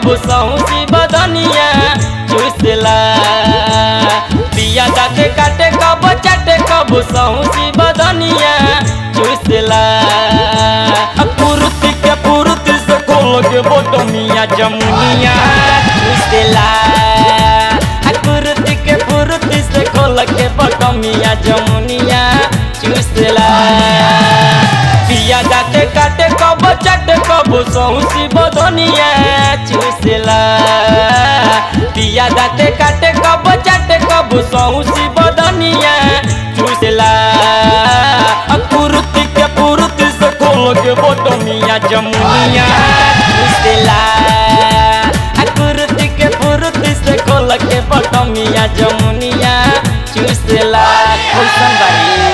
कबू सौसी बदनिया चूसला। पिया दाते काटे कबो चाटे कबू सौसी बदनिया चूसला। पुरुति के पुरुति से खोल के बटमिया जमुनिया चूसला। पुरुति के पुरुति से खोल के बटमिया जमुनिया चूसला। पिया दाते काटे कबो चाटे कबो सौसी बदनिया चूसला। पिया दाते काटे कबो चाटे कबो सौसी बदनिया चूसला। पुरुति के पुरुति से खोल के बटमिया जमुनिया चूसला। पुरुति के पुरुति से खोल के बटमिया जमुनिया चूसला। कैसन बारी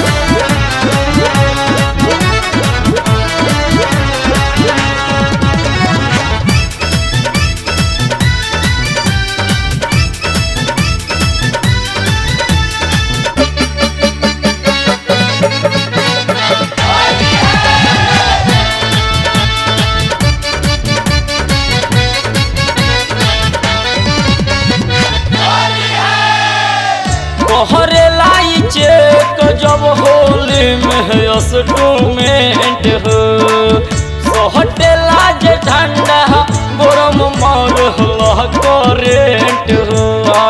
तोहरे लाई चेक जब होली में अस्टूमेंट हो सोहटे लाज ठंडा गरम मार हला करेंट हो।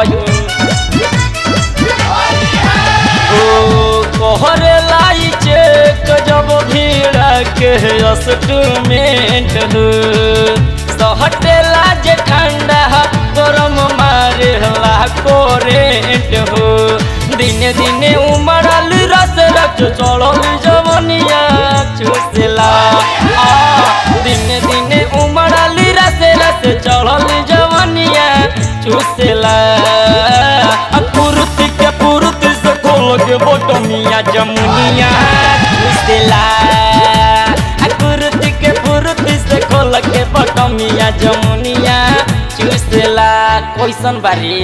तोहरे लाई चेक जब भीड़ के अस्टूमेंट हो सोहटे लाज ठंडा गरम मारे हला करेंट हो। दिने दिने उमड़ल रस रच चढ़ल जवनिया चूसला। दिने दिने उमड़ल रस रस चढ़ल जवनिया चूसला। पुरुति के पुरुति से खोल के बटमिया जमुनिया चूसला। पुरुति के पुरुति से खोल के बटमिया जमुनिया चूसला। कैसन बारी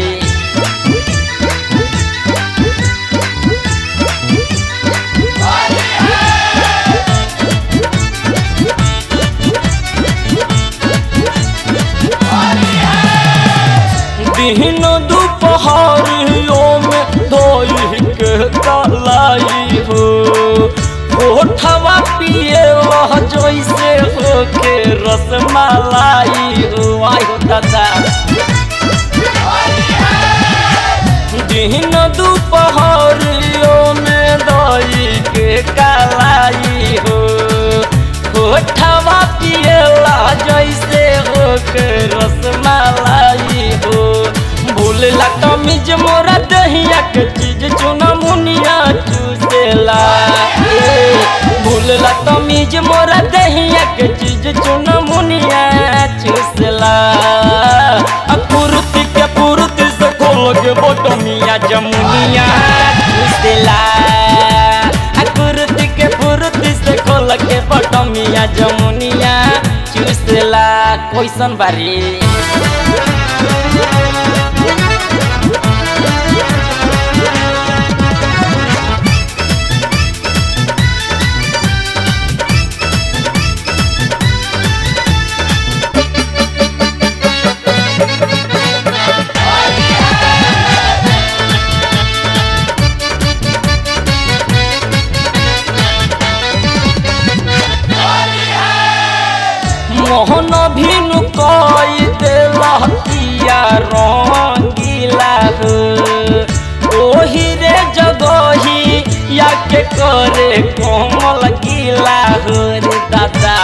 दिन दोपहरियों में धोई के कलाई हो ओठवा पिए वह जैसे हो के रसमलाई हो। आई हो दादा दिन दोपहरियों में धोई के कलाई हो ओठवा पिए जैसे हो के रसमलाई हो। भूलला तमीज मोरा दहिया के चीज चुना मुनिया चूसला। भूलला तमीज मोरा दहिया के चीज चुना मुनिया चूसला। पुरुति के पुरुति से खोल के बटमिया जमुनिया चूसला। पुरुति के पुरुति से खोल के बटमिया जमुनिया चूसला। कैसन बारी मोहन भिनु कई देला किया रंगीला हो ओही रे जगही या के करे कोमल गीला हो रे दादा।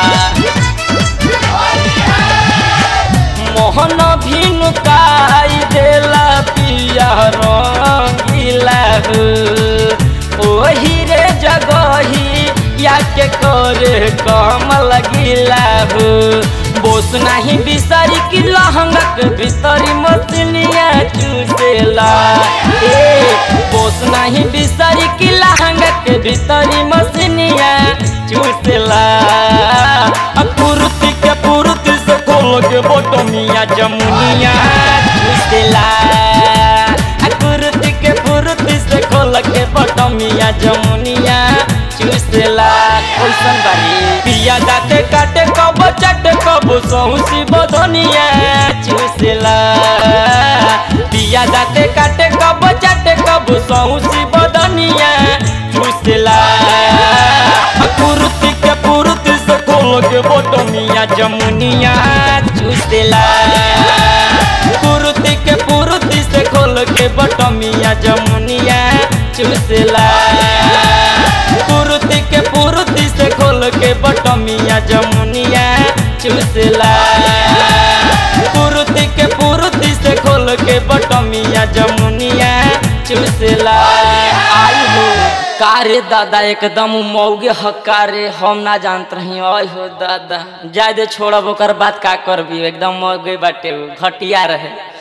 मोहन भिनु कई देला पिया रंगीला हो ओही रे जगही या के करे कमल गीला हो। बोस नहीं बिसारी की लहंगा के भीतरी मसलिया चूसला। बोस नहीं बिसारी की लहंगा के भीतरी मसलिया चूसला। पुरुति के पुरुति से खोल के बटमिया जमुनिया चूसला। पुरुति के पुरुति से खोल के बटमिया जमुनिया चूसला। कैसन बारी पिया दाते काटे कबो चाटे कबो कबो सौसी बदनिया चूसला पिया दाते काटे कबो चाटे कबो सौसी बदनिया चूसला कुर्ती के पुरुती से खोल के बटमिया जमुनिया चूसला कुर्ती के पुरुती से खोल के बटमिया जमुनिया चूसला कुर्ती के पुरुती से खोल के बटमिया जमुनिया चूसला कुर्ती के पुरुती से खोल के बटमिया जमुनिया चूसला आई हो कारे दादा एकदम मौगे हकारे हम ना जानत रही आई हो दादा जाय दे छोड़ब ओकर बात का करबी एकदम मौगे बाटे घटिया रहे।